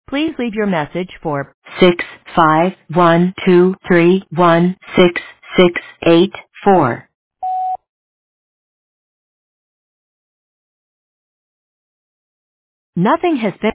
Please leave your message for 65123166684. Nothing has been